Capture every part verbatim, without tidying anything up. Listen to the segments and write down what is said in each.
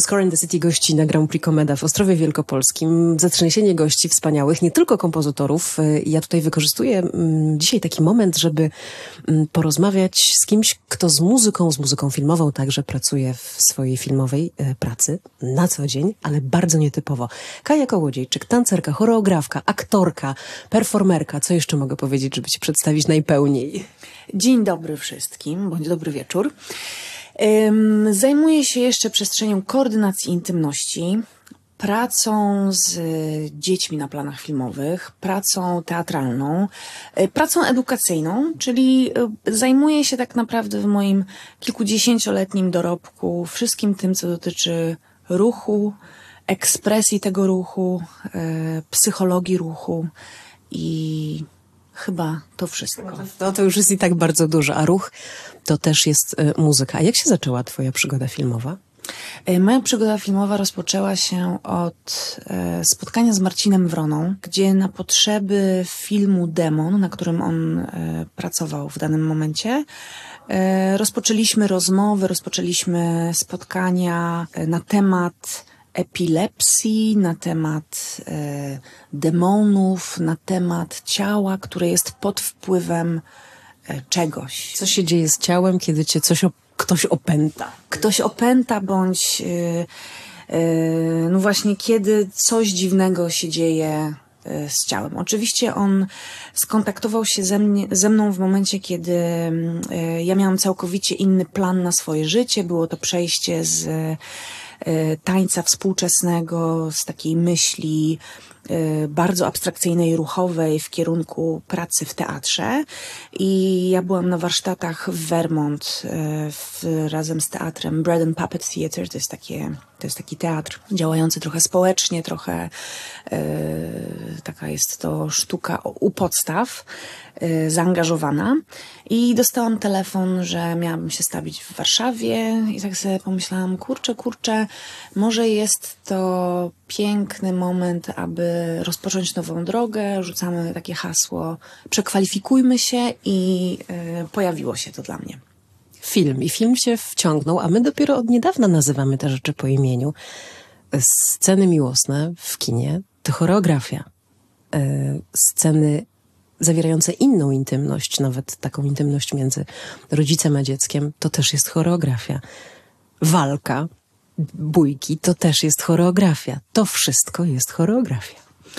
Score and the City gości na Grand Prix Komeda w Ostrowie Wielkopolskim. Zatrzęsienie gości wspaniałych, nie tylko kompozytorów. Ja tutaj wykorzystuję dzisiaj taki moment, żeby porozmawiać z kimś, kto z muzyką, z muzyką filmową także pracuje w swojej filmowej pracy na co dzień, ale bardzo nietypowo. Kaja Kołodziejczyk, tancerka, choreografka, aktorka, performerka. Co jeszcze mogę powiedzieć, żeby cię przedstawić najpełniej? Dzień dobry wszystkim, bądź dobry wieczór. Zajmuję się jeszcze przestrzenią koordynacji intymności, pracą z dziećmi na planach filmowych, pracą teatralną, pracą edukacyjną, czyli zajmuję się tak naprawdę w moim kilkudziesięcioletnim dorobku wszystkim tym, co dotyczy ruchu, ekspresji tego ruchu, psychologii ruchu i chyba to wszystko. No to już jest i tak bardzo dużo, a ruch to też jest y, muzyka. A jak się zaczęła twoja przygoda filmowa? Moja przygoda filmowa rozpoczęła się od e, spotkania z Marcinem Wroną, gdzie na potrzeby filmu Demon, na którym on e, pracował w danym momencie, e, rozpoczęliśmy rozmowy, rozpoczęliśmy spotkania e, na temat epilepsji, na temat e, demonów, na temat ciała, które jest pod wpływem e, czegoś. Co się dzieje z ciałem, kiedy cię coś op- ktoś opęta? Ktoś opęta, bądź e, e, no właśnie kiedy coś dziwnego się dzieje e, z ciałem. Oczywiście on skontaktował się ze, mnie, ze mną w momencie, kiedy e, ja miałam całkowicie inny plan na swoje życie. Było to przejście z tańca współczesnego, z takiej myśli bardzo abstrakcyjnej i ruchowej w kierunku pracy w teatrze. I ja byłam na warsztatach w Vermont w, razem z teatrem Bread and Puppet Theatre. To jest, takie, to jest taki teatr działający trochę społecznie, trochę e, taka jest to sztuka u podstaw, e, zaangażowana. I dostałam telefon, że miałabym się stawić w Warszawie i tak sobie pomyślałam, kurczę, kurczę, może jest to piękny moment, aby rozpocząć nową drogę. Rzucamy takie hasło, przekwalifikujmy się i y, pojawiło się to dla mnie. Film. I film się wciągnął, a my dopiero od niedawna nazywamy te rzeczy po imieniu. Sceny miłosne w kinie to choreografia. Y, sceny zawierające inną intymność, nawet taką intymność między rodzicem a dzieckiem, to też jest choreografia. Walka, bójki, to też jest choreografia. To wszystko jest choreografia.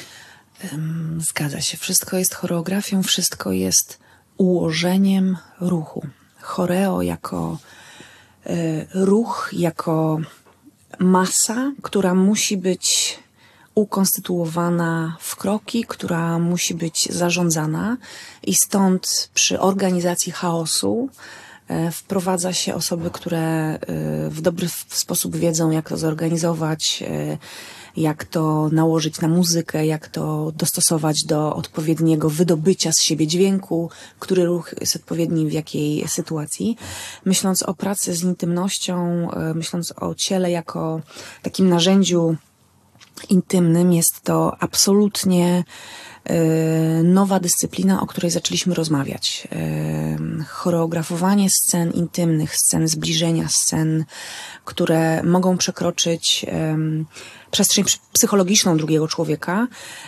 Zgadza się. Wszystko jest choreografią, wszystko jest ułożeniem ruchu. Choreo jako y, ruch, jako masa, która musi być ukonstytuowana w kroki, która musi być zarządzana i stąd przy organizacji chaosu wprowadza się osoby, które w dobry sposób wiedzą, jak to zorganizować, jak to nałożyć na muzykę, jak to dostosować do odpowiedniego wydobycia z siebie dźwięku, który ruch jest odpowiedni w jakiej sytuacji. Myśląc o pracy z intymnością, myśląc o ciele jako takim narzędziu intymnym, jest to absolutnie nowa dyscyplina, o której zaczęliśmy rozmawiać. Choreografowanie scen intymnych, scen zbliżenia, scen, które mogą przekroczyć przestrzeń psychologiczną drugiego człowieka,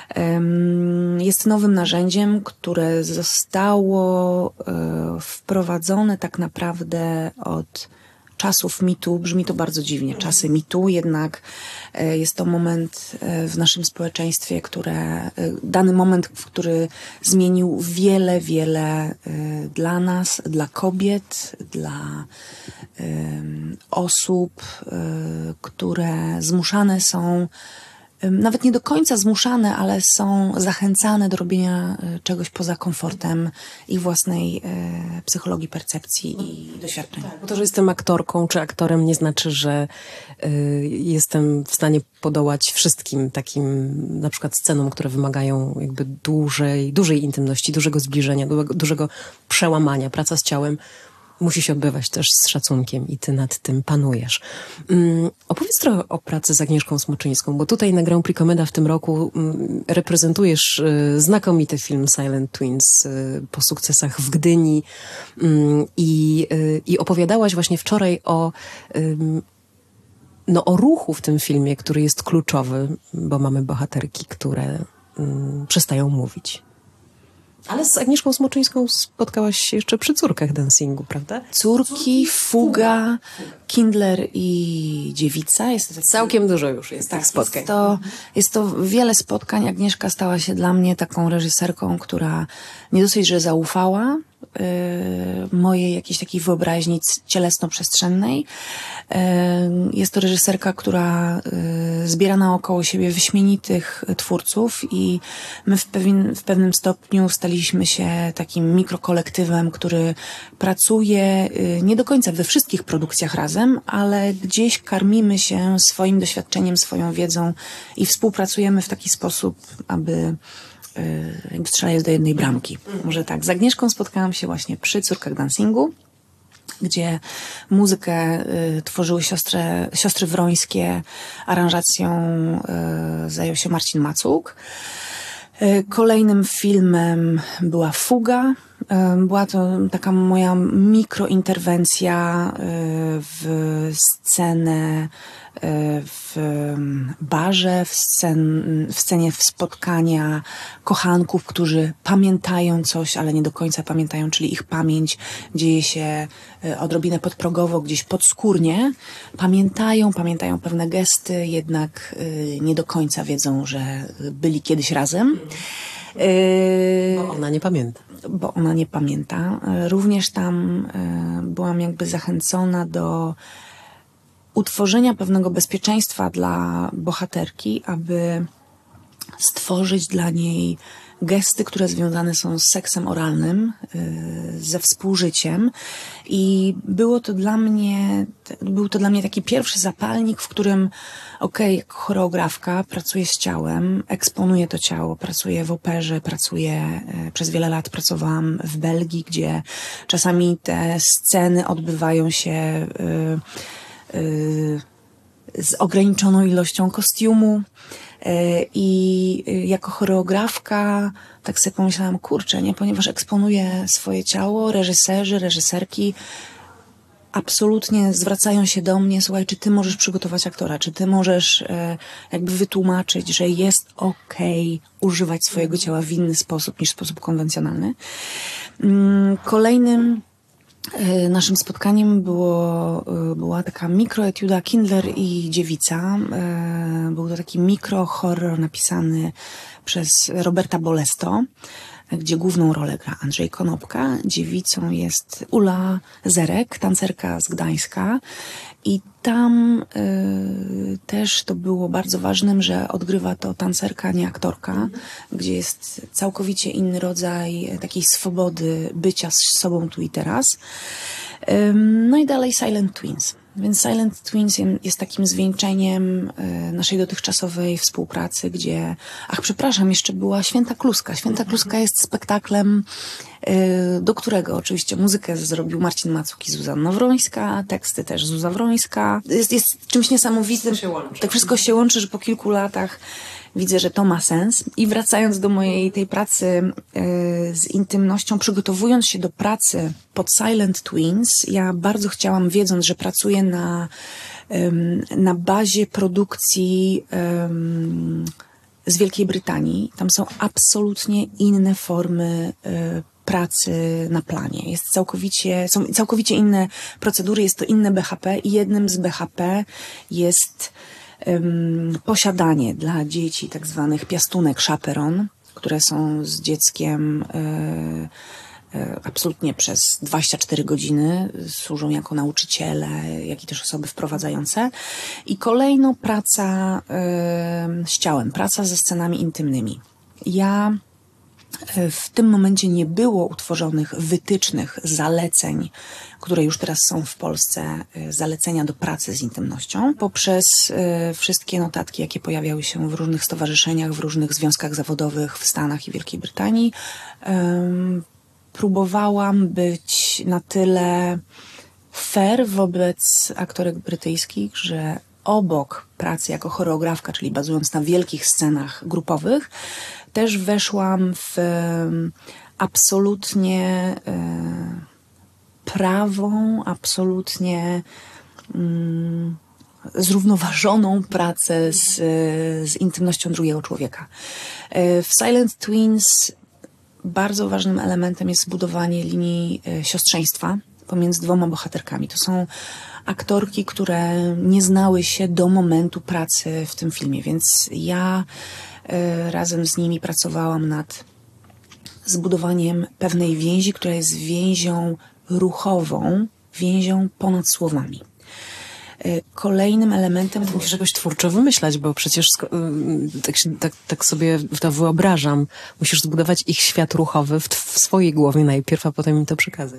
jest nowym narzędziem, które zostało wprowadzone tak naprawdę od czasów mitu. Brzmi to bardzo dziwnie, czasy mitu, jednak jest to moment w naszym społeczeństwie, które, dany moment, który zmienił wiele, wiele dla nas, dla kobiet, dla um, osób, um, które zmuszane są, um, nawet nie do końca zmuszane, ale są zachęcane do robienia czegoś poza komfortem ich własnej e, psychologii, percepcji i doświadczeń. Bo to, że jestem aktorką czy aktorem, nie znaczy, że y, jestem w stanie podołać wszystkim takim na przykład scenom, które wymagają jakby dłużej, dużej intymności, dużego zbliżenia, dużego, dużego przełamania. Praca z ciałem musi się odbywać też z szacunkiem i ty nad tym panujesz. Um, opowiedz trochę o pracy z Agnieszką Smoczyńską, bo tutaj na Grand Prix Komeda w tym roku um, reprezentujesz y, znakomity film Silent Twins y, po sukcesach w Gdyni um, i, y, i opowiadałaś właśnie wczoraj o y, no, o ruchu w tym filmie, który jest kluczowy, bo mamy bohaterki, które mm, przestają mówić. Ale z Agnieszką Smoczyńską spotkałaś się jeszcze przy córkach dancingu, prawda? Córki, Fuga, Kindler i Dziewica. Jest to taki... Całkiem dużo już jest tak, tych spotkań. Jest to, jest to wiele spotkań. Agnieszka stała się dla mnie taką reżyserką, która nie dosyć, że zaufała yy, mojej jakiejś takiej wyobraźni cielesno-przestrzennej. Yy, jest to reżyserka, która yy, zbiera naokoło siebie wyśmienitych twórców i my w, pewien, w pewnym stopniu staliśmy się takim mikrokolektywem, który pracuje yy, nie do końca we wszystkich produkcjach razem, ale gdzieś karmimy się swoim doświadczeniem, swoją wiedzą i współpracujemy w taki sposób, aby jakby strzelając do jednej bramki. Może tak. Z Agnieszką spotkałam się właśnie przy Córkach dancingu, gdzie muzykę y, tworzyły siostry, siostry Wrońskie, aranżacją y, zajął się Marcin Macuk. Y, kolejnym filmem była Fuga. Y, była to taka moja mikrointerwencja y, w scenę w barze, w, scen, w scenie spotkania kochanków, którzy pamiętają coś, ale nie do końca pamiętają, czyli ich pamięć dzieje się odrobinę podprogowo, gdzieś podskórnie. Pamiętają, pamiętają pewne gesty, jednak nie do końca wiedzą, że byli kiedyś razem. Bo ona nie pamięta. Bo ona nie pamięta. Również tam byłam jakby zachęcona do utworzenia pewnego bezpieczeństwa dla bohaterki, aby stworzyć dla niej gesty, które związane są z seksem oralnym, ze współżyciem. I było to dla mnie, był to dla mnie taki pierwszy zapalnik, w którym okej, okay, jako choreografka pracuję z ciałem, eksponuję to ciało, pracuję w operze, pracuję, przez wiele lat pracowałam w Belgii, gdzie czasami te sceny odbywają się z ograniczoną ilością kostiumu i jako choreografka tak sobie pomyślałam, kurczę, nie, ponieważ eksponuję swoje ciało, reżyserzy, reżyserki absolutnie zwracają się do mnie, słuchaj, czy ty możesz przygotować aktora, czy ty możesz jakby wytłumaczyć, że jest okej używać swojego ciała w inny sposób niż sposób konwencjonalny. Kolejnym naszym spotkaniem było, była taka mikroetiuda Kindler i Dziewica. Był to taki mikrohorror napisany przez Roberta Bolesto, gdzie główną rolę gra Andrzej Konopka. Dziewicą jest Ula Zerek, tancerka z Gdańska. I tam y, też to było bardzo ważnym, że odgrywa to tancerka, nie aktorka, gdzie jest całkowicie inny rodzaj takiej swobody bycia z sobą tu i teraz. Y, no i dalej Silent Twins. Więc Silent Twins jest takim zwieńczeniem y, naszej dotychczasowej współpracy, gdzie, ach przepraszam, jeszcze była Święta Kluska. Święta Kluska jest spektaklem, y, do którego oczywiście muzykę zrobił Marcin Macuk i Zuzanna Wrońska, teksty też Zuza Wrońska. Jest, jest czymś niesamowitym. Tak wszystko się łączy, że po kilku latach widzę, że to ma sens. I wracając do mojej tej pracy y, z intymnością, przygotowując się do pracy pod Silent Twins, ja bardzo chciałam, wiedząc, że pracuję na, y, na bazie produkcji y, z Wielkiej Brytanii. Tam są absolutnie inne formy y, pracy na planie. Jest całkowicie, są całkowicie inne procedury, jest to inne B H P i jednym z B H P jest Um, posiadanie dla dzieci tak zwanych piastunek chaperon, które są z dzieckiem e, e, absolutnie przez dwadzieścia cztery godziny, służą jako nauczyciele, jak i też osoby wprowadzające. I kolejno praca e, z ciałem, praca ze scenami intymnymi. Ja w tym momencie nie było utworzonych wytycznych, zaleceń, które już teraz są w Polsce, zalecenia do pracy z intymnością. Poprzez wszystkie notatki, jakie pojawiały się w różnych stowarzyszeniach, w różnych związkach zawodowych w Stanach i Wielkiej Brytanii, próbowałam być na tyle fair wobec aktorek brytyjskich, że obok pracy jako choreografka, czyli bazując na wielkich scenach grupowych, też weszłam w absolutnie prawą, absolutnie zrównoważoną pracę z, z intymnością drugiego człowieka. W Silent Twins bardzo ważnym elementem jest zbudowanie linii siostrzeństwa pomiędzy dwoma bohaterkami. To są aktorki, które nie znały się do momentu pracy w tym filmie, więc ja razem z nimi pracowałam nad zbudowaniem pewnej więzi, która jest więzią ruchową, więzią ponad słowami. Kolejnym elementem... To musisz jakoś twórczo wymyślać, bo przecież tak, tak, tak sobie to wyobrażam. Musisz zbudować ich świat ruchowy w, w swojej głowie najpierw, a potem im to przekazać.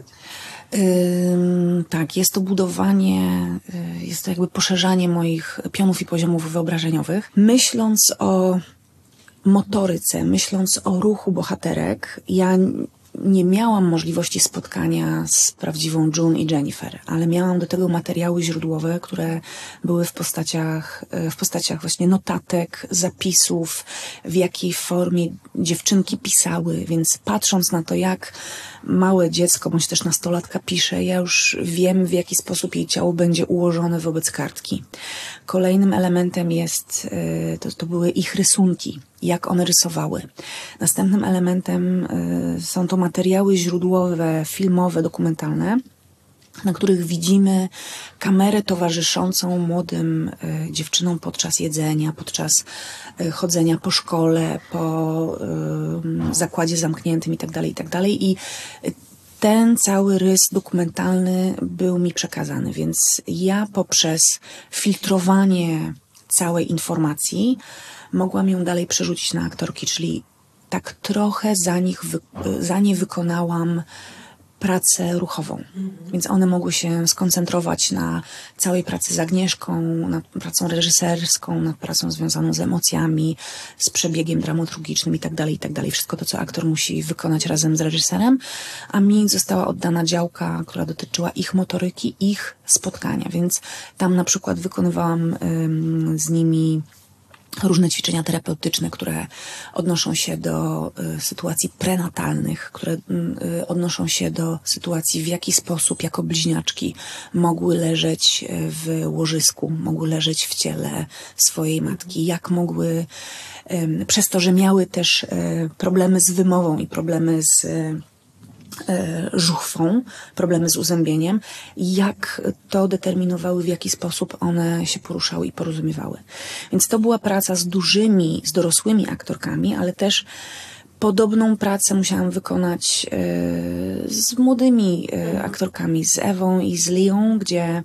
Yy, tak, jest to budowanie, yy, jest to jakby poszerzanie moich pionów i poziomów wyobrażeniowych. Myśląc o motoryce, myśląc o ruchu bohaterek, ja nie miałam możliwości spotkania z prawdziwą June i Jennifer, ale miałam do tego materiały źródłowe, które były w postaciach, w postaciach właśnie notatek, zapisów, w jakiej formie dziewczynki pisały, więc patrząc na to, jak małe dziecko, bądź też nastolatka pisze, ja już wiem, w jaki sposób jej ciało będzie ułożone wobec kartki. Kolejnym elementem jest, to, to były ich rysunki, jak one rysowały. Następnym elementem są to materiały źródłowe, filmowe, dokumentalne, na których widzimy kamerę towarzyszącą młodym y, dziewczynom podczas jedzenia, podczas y, chodzenia po szkole, po y, zakładzie zamkniętym itd., itd. I ten cały rys dokumentalny był mi przekazany, więc ja poprzez filtrowanie całej informacji mogłam ją dalej przerzucić na aktorki, czyli tak trochę za nich, wy, za nie wykonałam pracę ruchową. Więc one mogły się skoncentrować na całej pracy z Agnieszką, nad pracą reżyserską, nad pracą związaną z emocjami, z przebiegiem dramaturgicznym i tak dalej, i tak dalej. Wszystko to, co aktor musi wykonać razem z reżyserem, a mi została oddana działka, która dotyczyła ich motoryki, ich spotkania. Więc tam na przykład wykonywałam ym, z nimi różne ćwiczenia terapeutyczne, które odnoszą się do y, sytuacji prenatalnych, które y, odnoszą się do sytuacji, w jaki sposób jako bliźniaczki mogły leżeć w łożysku, mogły leżeć w ciele swojej matki, jak mogły, y, przez to, że miały też y, problemy z wymową i problemy z y, żuchwą, problemy z uzębieniem, jak to determinowały, w jaki sposób one się poruszały i porozumiewały. Więc to była praca z dużymi, z dorosłymi aktorkami, ale też podobną pracę musiałam wykonać z młodymi aktorkami, z Ewą i z Lią, gdzie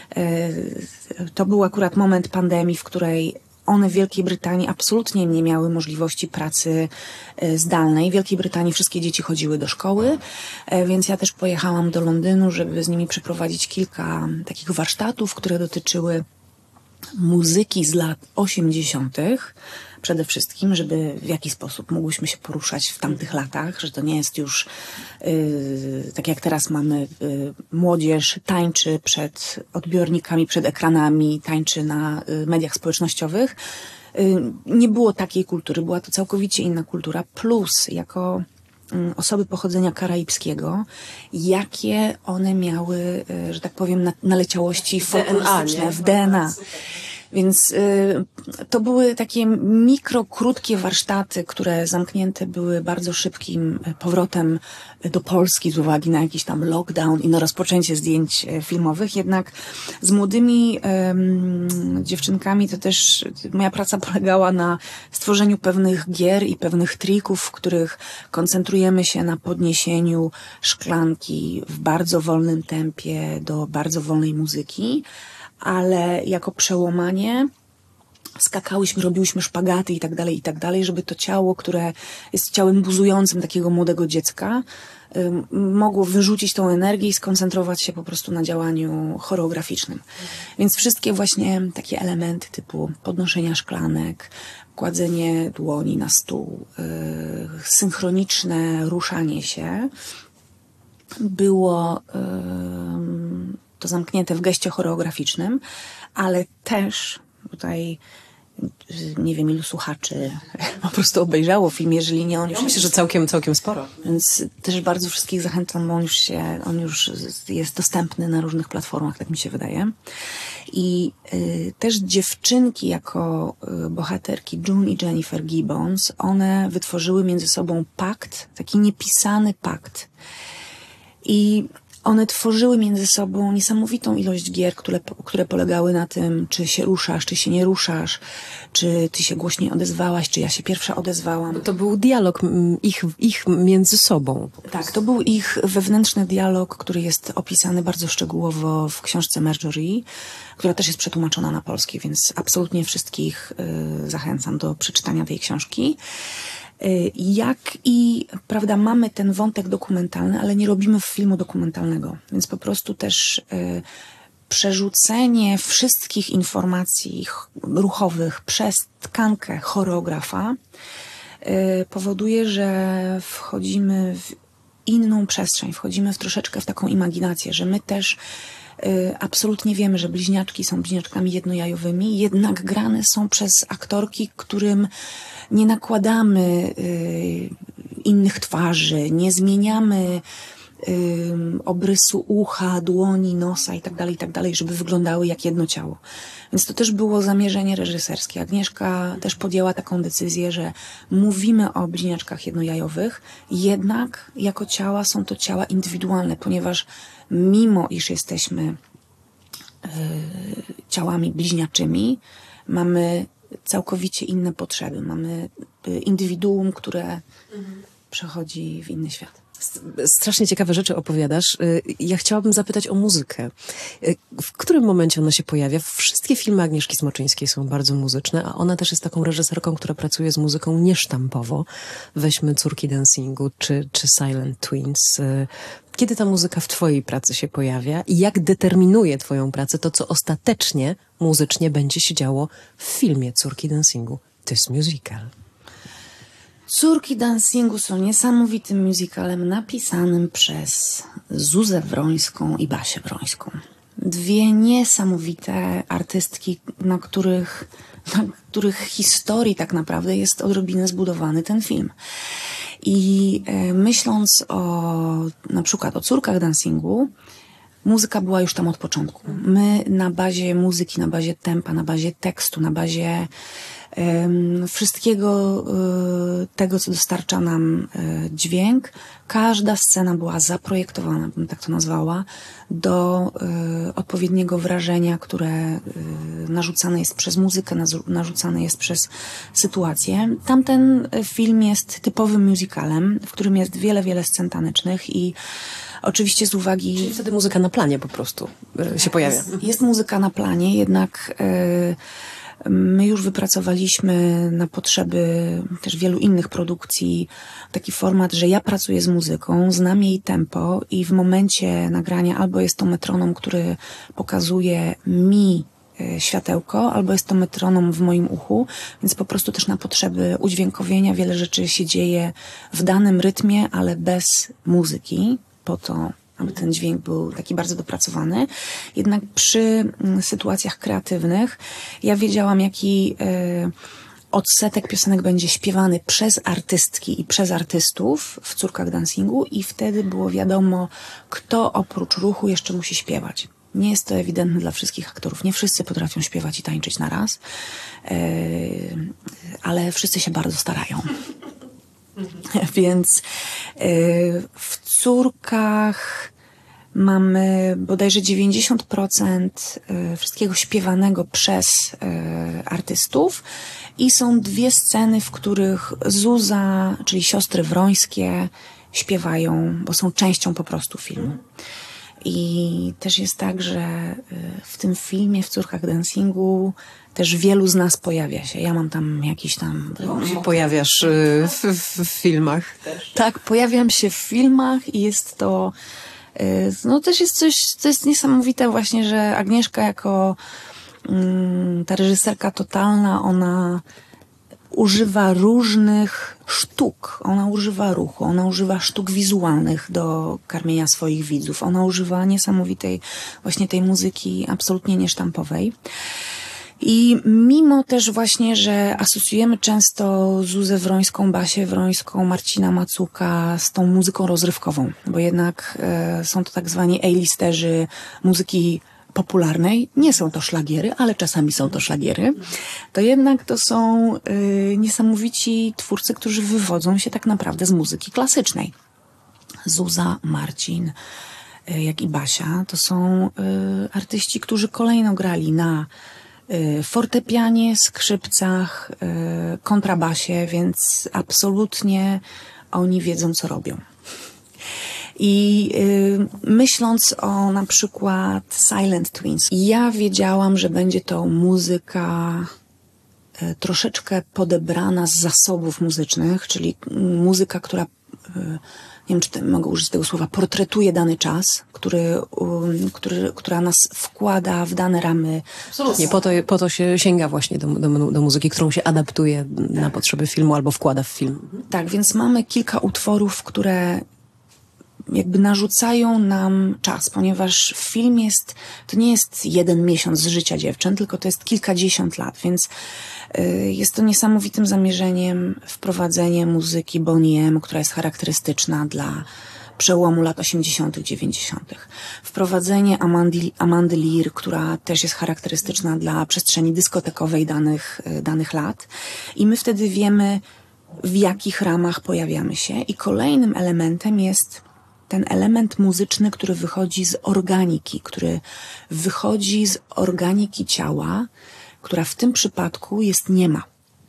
to był akurat moment pandemii, w której one w Wielkiej Brytanii absolutnie nie miały możliwości pracy zdalnej. W Wielkiej Brytanii wszystkie dzieci chodziły do szkoły, więc ja też pojechałam do Londynu, żeby z nimi przeprowadzić kilka takich warsztatów, które dotyczyły muzyki z lat osiemdziesiątych. Przede wszystkim, żeby w jaki sposób mogłyśmy się poruszać w tamtych latach, że to nie jest już yy, tak jak teraz mamy yy, młodzież tańczy przed odbiornikami, przed ekranami, tańczy na yy, mediach społecznościowych. Yy, nie było takiej kultury, była to całkowicie inna kultura, plus jako yy, osoby pochodzenia karaibskiego, jakie one miały, yy, że tak powiem, naleciałości folklorystyczne w D N A. Więc y, to były takie mikro, krótkie warsztaty, które zamknięte były bardzo szybkim powrotem do Polski z uwagi na jakiś tam lockdown i na rozpoczęcie zdjęć filmowych. Jednak z młodymi y, dziewczynkami to też moja praca polegała na stworzeniu pewnych gier i pewnych trików, w których koncentrujemy się na podniesieniu szklanki w bardzo wolnym tempie do bardzo wolnej muzyki, ale jako przełamanie skakałyśmy, robiłyśmy szpagaty i tak dalej, i tak dalej, żeby to ciało, które jest ciałem buzującym takiego młodego dziecka, mogło wyrzucić tą energię i skoncentrować się po prostu na działaniu choreograficznym. Więc wszystkie właśnie takie elementy typu podnoszenia szklanek, kładzenie dłoni na stół, synchroniczne ruszanie się było to zamknięte w geście choreograficznym, ale też tutaj nie wiem ilu słuchaczy po prostu obejrzało film, jeżeli nie on już... Ja myślę, że całkiem, całkiem sporo. Więc też bardzo wszystkich zachęcam, bo on już się, on już jest dostępny na różnych platformach, tak mi się wydaje. I y, też dziewczynki jako y, bohaterki, June i Jennifer Gibbons, one wytworzyły między sobą pakt, taki niepisany pakt. I one tworzyły między sobą niesamowitą ilość gier, które, które polegały na tym, czy się ruszasz, czy się nie ruszasz, czy ty się głośniej odezwałaś, czy ja się pierwsza odezwałam. To był dialog ich, ich między sobą. Tak, to był ich wewnętrzny dialog, który jest opisany bardzo szczegółowo w książce Marjorie, która też jest przetłumaczona na polski, więc absolutnie wszystkich y, zachęcam do przeczytania tej książki. Jak i, prawda, mamy ten wątek dokumentalny, ale nie robimy filmu dokumentalnego. Więc po prostu też y, przerzucenie wszystkich informacji ruchowych przez tkankę choreografa y, powoduje, że wchodzimy w inną przestrzeń, wchodzimy w troszeczkę w taką imaginację, że my też y, absolutnie wiemy, że bliźniaczki są bliźniaczkami jednojajowymi, jednak grane są przez aktorki, którym nie nakładamy y, innych twarzy, nie zmieniamy y, obrysu ucha, dłoni, nosa i tak dalej, i tak dalej, żeby wyglądały jak jedno ciało. Więc to też było zamierzenie reżyserskie. Agnieszka też podjęła taką decyzję, że mówimy o bliźniaczkach jednojajowych, jednak jako ciała są to ciała indywidualne, ponieważ mimo iż jesteśmy y, ciałami bliźniaczymi, mamy całkowicie inne potrzeby. Mamy indywiduum, które mhm. przechodzi w inny świat. Strasznie ciekawe rzeczy opowiadasz. Ja chciałabym zapytać o muzykę. W którym momencie ona się pojawia? Wszystkie filmy Agnieszki Smoczyńskiej są bardzo muzyczne, a ona też jest taką reżyserką, która pracuje z muzyką niesztampowo. Weźmy Córki dancingu czy, czy Silent Twins. Kiedy ta muzyka w twojej pracy się pojawia i jak determinuje twoją pracę to, co ostatecznie muzycznie będzie się działo w filmie Córki dancingu? To jest musical. Córki dancingu są niesamowitym musicalem napisanym przez Zuzę Wrońską i Basię Wrońską. Dwie niesamowite artystki, na których, na których historii tak naprawdę jest odrobinę zbudowany ten film. I e, myśląc o na przykład o Córkach dancingu, muzyka była już tam od początku. My na bazie muzyki, na bazie tempa, na bazie tekstu, na bazie um, wszystkiego um, tego, co dostarcza nam um, dźwięk, każda scena była zaprojektowana, bym tak to nazwała, do um, odpowiedniego wrażenia, które um, narzucane jest przez muzykę, narzucane jest przez sytuację. Tamten film jest typowym musicalem, w którym jest wiele, wiele scen tanecznych i oczywiście z uwagi... Czyli wtedy muzyka na planie po prostu się pojawia. Jest, jest muzyka na planie, jednak y, my już wypracowaliśmy na potrzeby też wielu innych produkcji taki format, że ja pracuję z muzyką, znam jej tempo i w momencie nagrania albo jest to metronom, który pokazuje mi światełko, albo jest to metronom w moim uchu, więc po prostu też na potrzeby udźwiękowienia wiele rzeczy się dzieje w danym rytmie, ale bez muzyki, po to, aby ten dźwięk był taki bardzo dopracowany. Jednak przy sytuacjach kreatywnych ja wiedziałam, jaki y, odsetek piosenek będzie śpiewany przez artystki i przez artystów w Córkach dancingu i wtedy było wiadomo, kto oprócz ruchu jeszcze musi śpiewać. Nie jest to ewidentne dla wszystkich aktorów. Nie wszyscy potrafią śpiewać i tańczyć na raz, yy, ale wszyscy się bardzo starają. Więc yy, w Córkach mamy bodajże dziewięćdziesiąt procent wszystkiego śpiewanego przez yy, artystów i są dwie sceny, w których Zuza, czyli siostry Wrońskie śpiewają, bo są częścią po prostu filmu. I też jest tak, że w tym filmie, w Córkach dancingu też wielu z nas pojawia się. Ja mam tam jakiś tam... Się pojawiasz w, w, w filmach też. Tak, pojawiam się w filmach i jest to... No też jest coś, to jest niesamowite właśnie, że Agnieszka jako ta reżyserka totalna, ona używa różnych sztuk. Ona używa ruchu, ona używa sztuk wizualnych do karmienia swoich widzów. Ona używa niesamowitej właśnie tej muzyki absolutnie niesztampowej. I mimo też właśnie, że asocjujemy często Zuzę Wrońską, Basię Wrońską, Marcina Macuka z tą muzyką rozrywkową, bo jednak e, są to tak zwani A-listerzy muzyki popularnej, nie są to szlagiery, ale czasami są to szlagiery, to jednak to są y, niesamowici twórcy, którzy wywodzą się tak naprawdę z muzyki klasycznej. Zuza, Marcin, y, jak i Basia, to są y, artyści, którzy kolejno grali na y, fortepianie, skrzypcach, y, kontrabasie, więc absolutnie oni wiedzą, co robią. I y, myśląc o na przykład Silent Twins, ja wiedziałam, że będzie to muzyka y, troszeczkę podebrana z zasobów muzycznych, czyli muzyka, która, y, nie wiem, czy te, mogę użyć tego słowa, portretuje dany czas, który, y, który, która nas wkłada w dane ramy. Absolutnie, po to, po to się sięga właśnie do, do, do muzyki, którą się adaptuje na potrzeby filmu albo wkłada w film. Tak, więc mamy kilka utworów, które jakby narzucają nam czas, ponieważ film jest, to nie jest jeden miesiąc z życia dziewczyn, tylko to jest kilkadziesiąt lat, więc y, jest to niesamowitym zamierzeniem wprowadzenie muzyki Boney M, która jest charakterystyczna dla przełomu lat osiemdziesiątych, dziewięćdziesiątych. Wprowadzenie Amandy, Amandy Lear, która też jest charakterystyczna dla przestrzeni dyskotekowej danych, y, danych lat. I my wtedy wiemy, w jakich ramach pojawiamy się. I kolejnym elementem jest ten element muzyczny, który wychodzi z organiki, który wychodzi z organiki ciała, która w tym przypadku jest niema.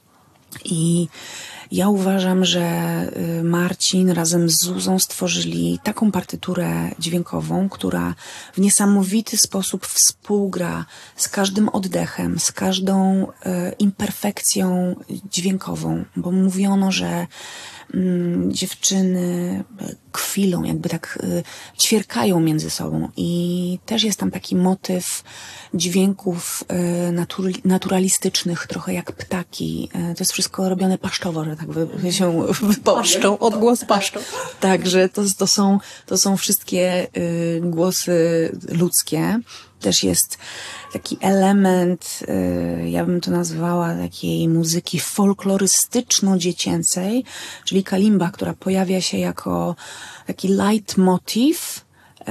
I ja uważam, że Marcin razem z Zuzą stworzyli taką partyturę dźwiękową, która w niesamowity sposób współgra z każdym oddechem, z każdą e, imperfekcją dźwiękową, bo mówiono, że mm, dziewczyny kwilą, jakby tak y, ćwierkają między sobą i też jest tam taki motyw dźwięków y, natur, naturalistycznych, trochę jak ptaki. Y, to jest wszystko robione paszczowo, że tak wy, się wypaszczą, odgłos paszczą. Także to, to, są, to są wszystkie y, głosy ludzkie. Też jest taki element, y, ja bym to nazwała takiej muzyki folklorystyczno-dziecięcej, czyli kalimba, która pojawia się jako taki leitmotiv y,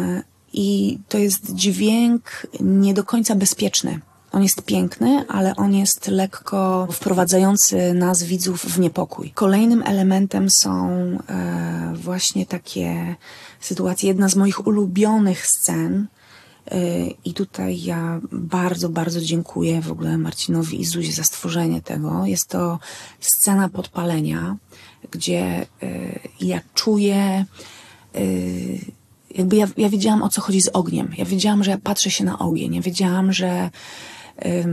i to jest dźwięk nie do końca bezpieczny. On jest piękny, ale on jest lekko wprowadzający nas, widzów, w niepokój. Kolejnym elementem są e, właśnie takie sytuacje. Jedna z moich ulubionych scen, i tutaj ja bardzo, bardzo dziękuję w ogóle Marcinowi i Zuzie za stworzenie tego. Jest to scena podpalenia, gdzie y, ja czuję, y, jakby ja, ja wiedziałam, o co chodzi z ogniem. Ja wiedziałam, że ja patrzę się na ogień. Ja wiedziałam, że, y,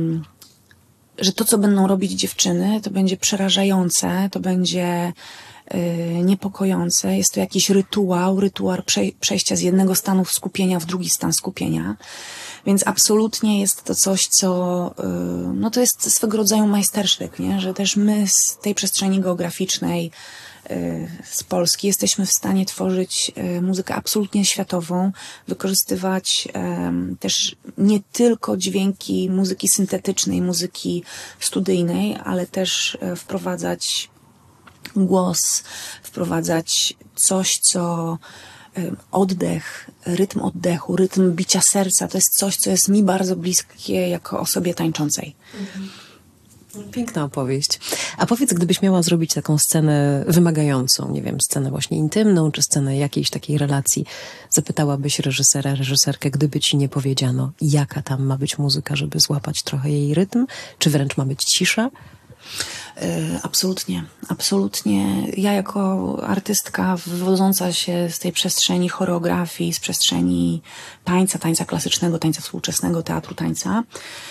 że to, co będą robić dziewczyny, to będzie przerażające, to będzie niepokojące. Jest to jakiś rytuał, rytuał przejścia z jednego stanu skupienia w drugi stan skupienia. Więc absolutnie jest to coś, co, no to jest swego rodzaju majstersztyk, nie? Że też my z tej przestrzeni geograficznej z Polski jesteśmy w stanie tworzyć muzykę absolutnie światową, wykorzystywać też nie tylko dźwięki muzyki syntetycznej, muzyki studyjnej, ale też wprowadzać głos, wprowadzać coś, co oddech, rytm oddechu, rytm bicia serca, to jest coś, co jest mi bardzo bliskie jako osobie tańczącej. Piękna opowieść. A powiedz, gdybyś miała zrobić taką scenę wymagającą, nie wiem, scenę właśnie intymną, czy scenę jakiejś takiej relacji, zapytałabyś reżysera, reżyserkę, gdyby ci nie powiedziano, jaka tam ma być muzyka, żeby złapać trochę jej rytm, czy wręcz ma być cisza? Absolutnie, absolutnie. Ja jako artystka wywodząca się z tej przestrzeni choreografii, z przestrzeni tańca, tańca klasycznego, tańca współczesnego, teatru tańca,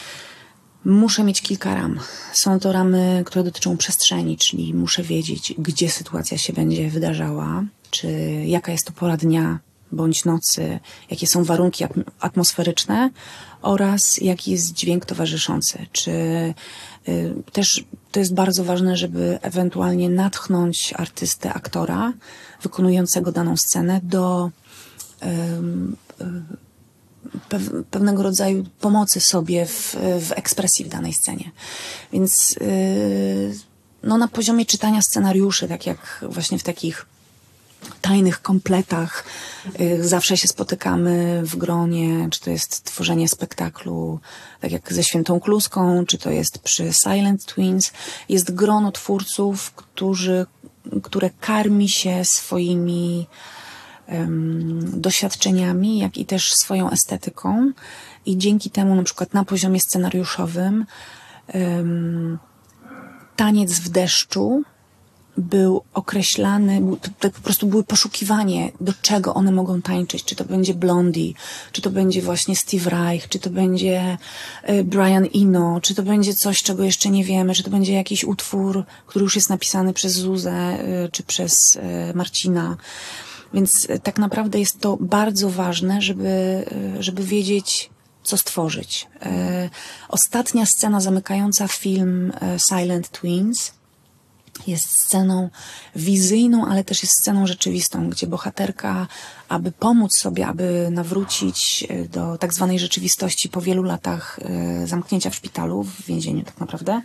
muszę mieć kilka ram. Są to ramy, które dotyczą przestrzeni, czyli muszę wiedzieć, gdzie sytuacja się będzie wydarzała, czy jaka jest to pora dnia bądź nocy, jakie są warunki atmosferyczne oraz jaki jest dźwięk towarzyszący. Czy y, też to jest bardzo ważne, żeby ewentualnie natchnąć artystę, aktora wykonującego daną scenę do y, y, pew- pewnego rodzaju pomocy sobie w, w ekspresji w danej scenie. Więc yy, no na poziomie czytania scenariuszy, tak jak właśnie w takich tajnych kompletach yy, zawsze się spotykamy w gronie, czy to jest tworzenie spektaklu, tak jak ze Świętą Kluską, czy to jest przy Silent Twins. Jest grono twórców, którzy, które karmi się swoimi um, doświadczeniami, jak i też swoją estetyką. I dzięki temu na przykład na poziomie scenariuszowym um, Taniec w deszczu był określany, był, to po prostu było poszukiwanie, do czego one mogą tańczyć. Czy to będzie Blondie, czy to będzie właśnie Steve Reich, czy to będzie y, Brian Eno, czy to będzie coś, czego jeszcze nie wiemy, czy to będzie jakiś utwór, który już jest napisany przez Zuzę, y, czy przez y, Marcina. Więc y, tak naprawdę jest to bardzo ważne, żeby, y, żeby wiedzieć, co stworzyć. Y, ostatnia scena zamykająca film y, Silent Twins jest sceną wizyjną, ale też jest sceną rzeczywistą, gdzie bohaterka, aby pomóc sobie, aby nawrócić do tak zwanej rzeczywistości po wielu latach zamknięcia w szpitalu, w więzieniu tak naprawdę,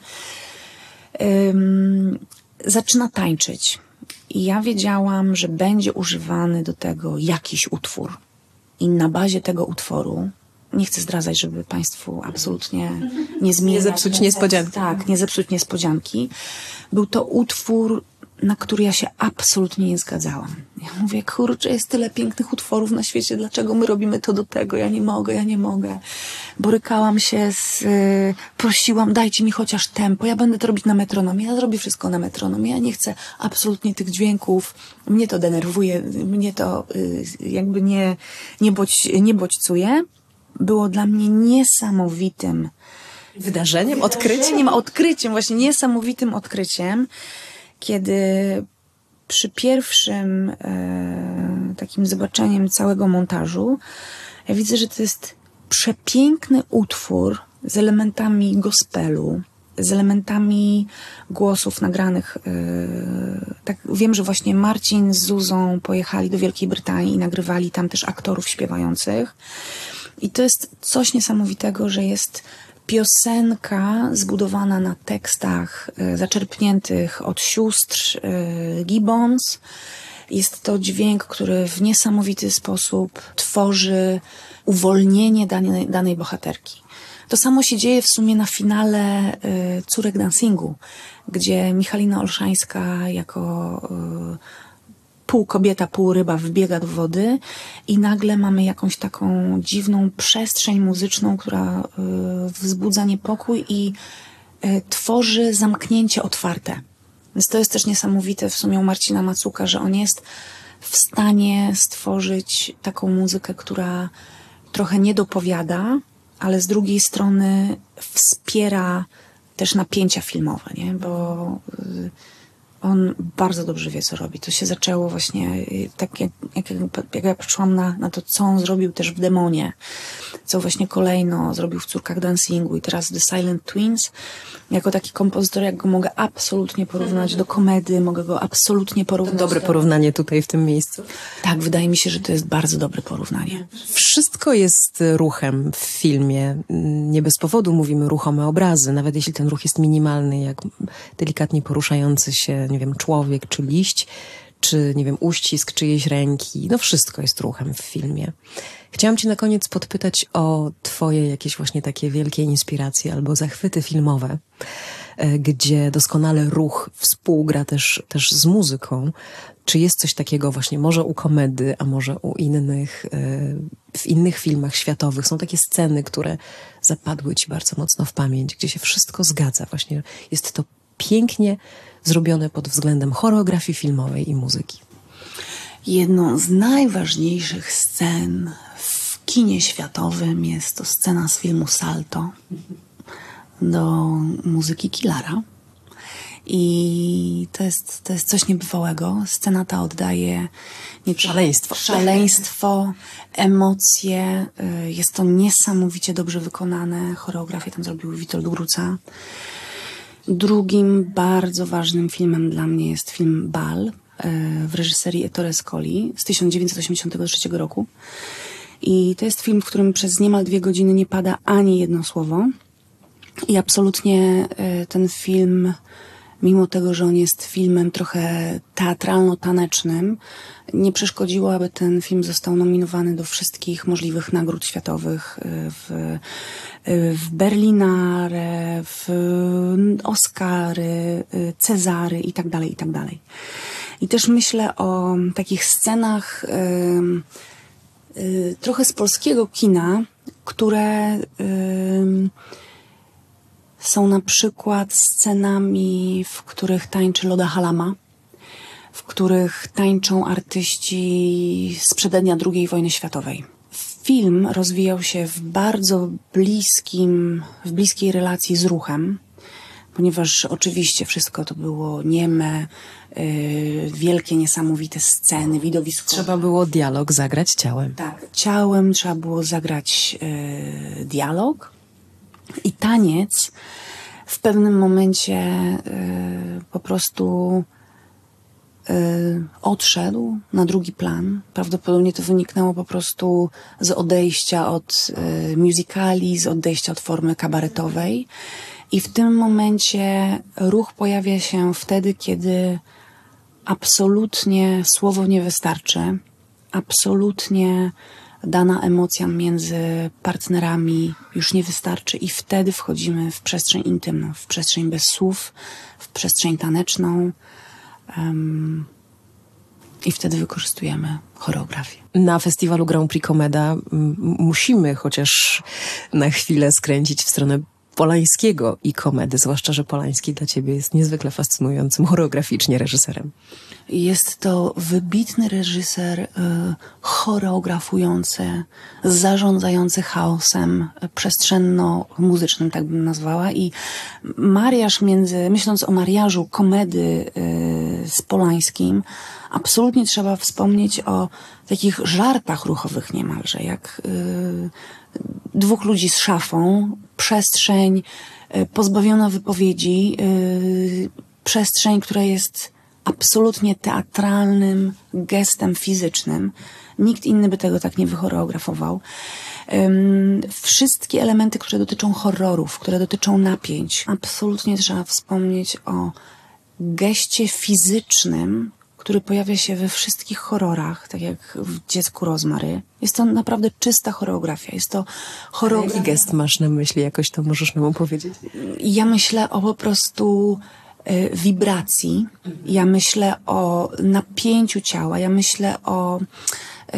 um, zaczyna tańczyć. I ja wiedziałam, że będzie używany do tego jakiś utwór. I na bazie tego utworu, nie chcę zdradzać, żeby Państwu absolutnie nie zmieniać. Nie zepsuć niespodzianki. Tak, nie zepsuć niespodzianki. Był to utwór, na który ja się absolutnie nie zgadzałam. Ja mówię, kurczę, jest tyle pięknych utworów na świecie, dlaczego my robimy to do tego? Ja nie mogę, ja nie mogę. Borykałam się z... Yy, prosiłam, dajcie mi chociaż tempo, ja będę to robić na metronomie, ja zrobię wszystko na metronomie, ja nie chcę absolutnie tych dźwięków, mnie to denerwuje, mnie to yy, jakby nie, nie, bodź, nie bodźcuje. Było dla mnie niesamowitym wydarzeniem, odkryciem, wydarzeniem, odkryciem, właśnie niesamowitym odkryciem, kiedy przy pierwszym e, takim zobaczeniem całego montażu ja widzę, że to jest przepiękny utwór z elementami gospelu, z elementami głosów nagranych. E, tak wiem, że właśnie Marcin z Zuzą pojechali do Wielkiej Brytanii i nagrywali tam też aktorów śpiewających. I to jest coś niesamowitego, że jest piosenka zbudowana na tekstach y, zaczerpniętych od sióstr y, Gibbons. Jest to dźwięk, który w niesamowity sposób tworzy uwolnienie danej, danej bohaterki. To samo się dzieje w sumie na finale y, Córek Dancingu, gdzie Michalina Olszańska jako y, pół kobieta, pół ryba wbiega do wody i nagle mamy jakąś taką dziwną przestrzeń muzyczną, która y, wzbudza niepokój i y, tworzy zamknięcie otwarte. Więc to jest też niesamowite w sumie u Marcina Macuka, że on jest w stanie stworzyć taką muzykę, która trochę nie dopowiada, ale z drugiej strony wspiera też napięcia filmowe, nie? Bo y, on bardzo dobrze wie, co robi. To się zaczęło właśnie tak, jak, jak, jak ja patrzyłam na, na to, co on zrobił też w Demonie, co właśnie kolejno zrobił w Córkach Dancingu i teraz The Silent Twins. Jako taki kompozytor, jak go mogę absolutnie porównać do komedy, mogę go absolutnie porównać. Dobre do... porównanie tutaj w tym miejscu. Tak, wydaje mi się, że to jest bardzo dobre porównanie. Wszystko jest ruchem w filmie. Nie bez powodu mówimy ruchome obrazy, nawet jeśli ten ruch jest minimalny, jak delikatnie poruszający się, nie wiem, człowiek czy liść, czy, nie wiem, uścisk czyjejś ręki. No wszystko jest ruchem w filmie. Chciałam cię na koniec podpytać o twoje jakieś właśnie takie wielkie inspiracje albo zachwyty filmowe, gdzie doskonale ruch współgra też, też z muzyką. Czy jest coś takiego właśnie może u komedy, a może u innych, w innych filmach światowych? Są takie sceny, które zapadły ci bardzo mocno w pamięć, gdzie się wszystko zgadza. Właśnie jest to pięknie zrobione pod względem choreografii filmowej i muzyki. Jedną z najważniejszych scen w kinie światowym jest to scena z filmu Salto do muzyki Killara. I to jest, to jest coś niebywałego. Scena ta oddaje nie szaleństwo. szaleństwo, emocje. Jest to niesamowicie dobrze wykonane. Choreografię tam zrobił Witold Gruca. Drugim bardzo ważnym filmem dla mnie jest film Bal w reżyserii Ettore Scoli z tysiąc dziewięćset osiemdziesiątego trzeciego roku, I to jest film, w którym przez niemal dwie godziny nie pada ani jedno słowo. I absolutnie ten film, mimo tego, że on jest filmem trochę teatralno-tanecznym, nie przeszkodziło, aby ten film został nominowany do wszystkich możliwych nagród światowych w, w Berlinare, w Oscary, Cezary i tak dalej, i tak dalej. I też myślę o takich scenach y, y, trochę z polskiego kina, które y, są na przykład scenami, w których tańczy Loda Halama, w których tańczą artyści z przedednia drugiej wojny światowej. Film rozwijał się w bardzo bliskim, w bliskiej relacji z ruchem, ponieważ oczywiście wszystko to było nieme, yy, wielkie, niesamowite sceny, widowisko. Trzeba było dialog zagrać ciałem. Tak, ciałem trzeba było zagrać yy, dialog i taniec w pewnym momencie yy, po prostu yy, odszedł na drugi plan. Prawdopodobnie to wyniknęło po prostu z odejścia od yy, musicali, z odejścia od formy kabaretowej. I w tym momencie ruch pojawia się wtedy, kiedy absolutnie słowo nie wystarczy, absolutnie dana emocja między partnerami już nie wystarczy i wtedy wchodzimy w przestrzeń intymną, w przestrzeń bez słów, w przestrzeń taneczną um, i wtedy wykorzystujemy choreografię. Na festiwalu Grand Prix Komeda m- musimy chociaż na chwilę skręcić w stronę Polańskiego i komedy, zwłaszcza, że Polański dla ciebie jest niezwykle fascynującym choreograficznie reżyserem. Jest to wybitny reżyser, y, choreografujący, zarządzający chaosem przestrzenno-muzycznym, tak bym nazwała. I mariaż między, myśląc o mariażu komedy y, z Polańskim, absolutnie trzeba wspomnieć o takich żartach ruchowych niemalże, jak y, dwóch ludzi z szafą, przestrzeń y, pozbawiona wypowiedzi, y, przestrzeń, która jest absolutnie teatralnym gestem fizycznym. Nikt inny by tego tak nie wychoreografował. Um, wszystkie elementy, które dotyczą horrorów, które dotyczą napięć, absolutnie trzeba wspomnieć o geście fizycznym, który pojawia się we wszystkich horrorach, tak jak w Dziecku Rozmary. Jest to naprawdę czysta choreografia. Jest to choreografia. Jaki gest masz na myśli? Jakoś to możesz nam opowiedzieć? Ja myślę o po prostu y, wibracji. Ja myślę o napięciu ciała. Ja myślę o y,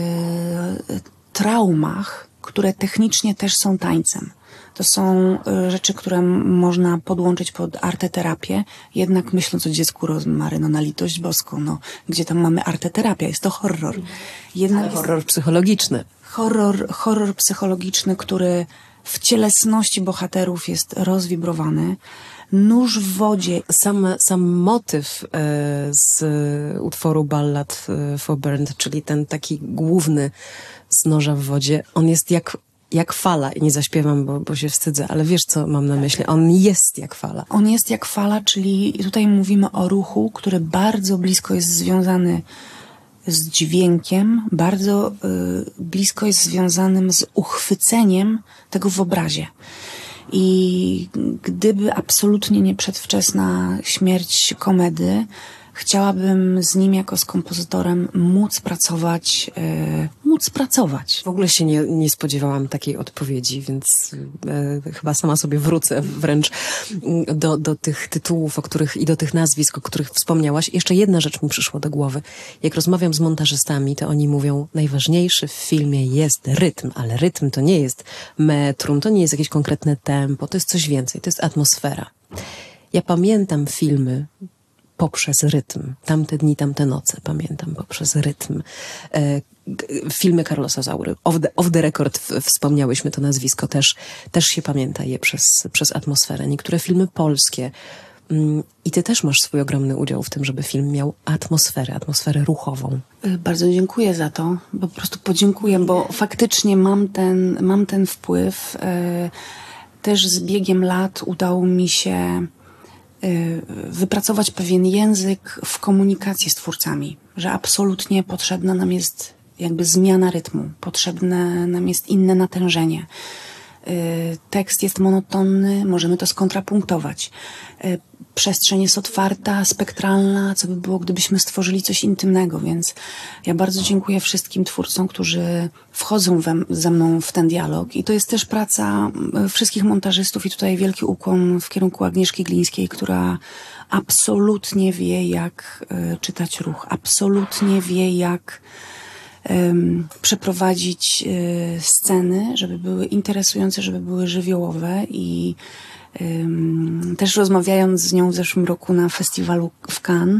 traumach, które technicznie też są tańcem. To są rzeczy, które można podłączyć pod arteterapię, jednak myśląc o Dziecku Rozmary, no na litość boską, no gdzie tam mamy arteterapię, jest to horror. Jednak horror jest psychologiczny. Horror, horror psychologiczny, który w cielesności bohaterów jest rozwibrowany. Nóż w wodzie. Sam, sam motyw e, z utworu Ballad for Bernd, czyli ten taki główny z noża w wodzie, on jest jak jak fala. I nie zaśpiewam, bo, bo się wstydzę, ale wiesz, co mam na myśli? On jest jak fala. On jest jak fala, czyli tutaj mówimy o ruchu, który bardzo blisko jest związany z dźwiękiem, bardzo y, blisko jest związanym z uchwyceniem tego w obrazie. I gdyby absolutnie nie przedwczesna śmierć komedy, chciałabym z nim jako z kompozytorem móc pracować, e, móc pracować. W ogóle się nie, nie spodziewałam takiej odpowiedzi, więc e, chyba sama sobie wrócę wręcz do, do tych tytułów, o których i do tych nazwisk, o których wspomniałaś. Jeszcze jedna rzecz mi przyszła do głowy. Jak rozmawiam z montażystami, to oni mówią, najważniejszy w filmie jest rytm, ale rytm to nie jest metrum, to nie jest jakieś konkretne tempo, to jest coś więcej, to jest atmosfera. Ja pamiętam filmy poprzez rytm. Tamte dni, tamte noce pamiętam poprzez rytm. E, filmy Carlosa Zaury. Off the, off the record w, wspomniałyśmy to nazwisko. Też, też się pamięta je przez, przez atmosferę. Niektóre filmy polskie. Mm, I ty też masz swój ogromny udział w tym, żeby film miał atmosferę, atmosferę ruchową. Bardzo dziękuję za to. Po prostu podziękuję, bo faktycznie mam ten, mam ten wpływ. E, też z biegiem lat udało mi się wypracować pewien język w komunikacji z twórcami, że absolutnie potrzebna nam jest jakby zmiana rytmu. Potrzebne nam jest inne natężenie. Tekst jest monotonny, możemy to skontrapunktować. Przestrzeń jest otwarta, spektralna, co by było, gdybyśmy stworzyli coś intymnego, więc ja bardzo dziękuję wszystkim twórcom, którzy wchodzą we, ze mną w ten dialog i to jest też praca wszystkich montażystów i tutaj wielki ukłon w kierunku Agnieszki Glińskiej, która absolutnie wie, jak y, czytać ruch, absolutnie wie, jak Um, przeprowadzić y, sceny, żeby były interesujące, żeby były żywiołowe i um, też rozmawiając z nią w zeszłym roku na festiwalu w Cannes,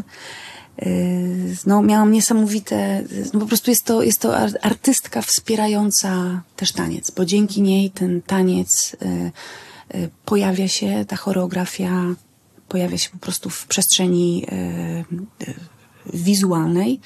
y, no miałam niesamowite, no po prostu jest to, jest to artystka wspierająca też taniec, bo dzięki niej ten taniec y, y, pojawia się, ta choreografia pojawia się po prostu w przestrzeni y, y, wizualnej.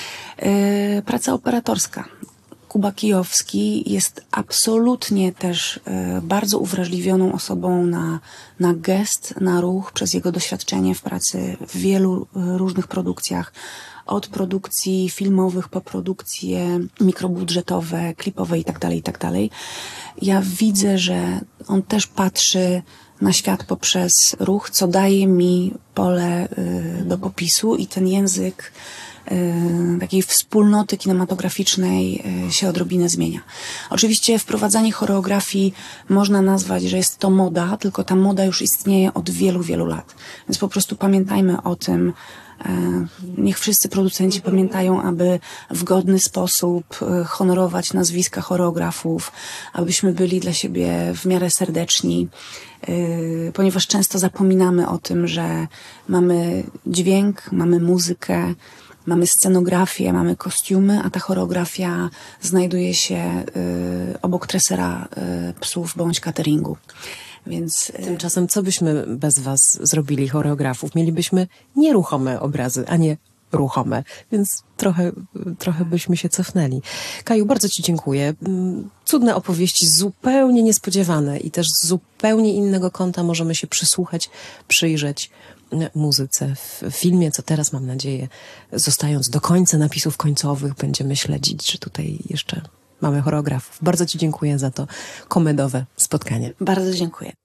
Praca operatorska. Kuba Kijowski jest absolutnie też bardzo uwrażliwioną osobą na, na gest, na ruch przez jego doświadczenie w pracy w wielu różnych produkcjach. Od produkcji filmowych po produkcje mikrobudżetowe, klipowe itd., itd. Ja widzę, że on też patrzy na świat poprzez ruch, co daje mi pole do popisu i ten język takiej wspólnoty kinematograficznej się odrobinę zmienia. Oczywiście wprowadzanie choreografii można nazwać, że jest to moda, tylko ta moda już istnieje od wielu, wielu lat. Więc po prostu pamiętajmy o tym, niech wszyscy producenci pamiętają, aby w godny sposób honorować nazwiska choreografów, abyśmy byli dla siebie w miarę serdeczni, ponieważ często zapominamy o tym, że mamy dźwięk, mamy muzykę, mamy scenografię, mamy kostiumy, a ta choreografia znajduje się y, obok tresera y, psów bądź cateringu. Więc tymczasem co byśmy bez was zrobili, choreografów? Mielibyśmy nieruchome obrazy, a nie ruchome, więc trochę, trochę byśmy się cofnęli. Kaju, bardzo ci dziękuję. Cudne opowieści, zupełnie niespodziewane i też z zupełnie innego kąta możemy się przysłuchać, przyjrzeć muzyce w filmie, co teraz, mam nadzieję, zostając do końca napisów końcowych, będziemy śledzić, że tutaj jeszcze mamy choreografów. Bardzo ci dziękuję za to komedowe spotkanie. Bardzo dziękuję.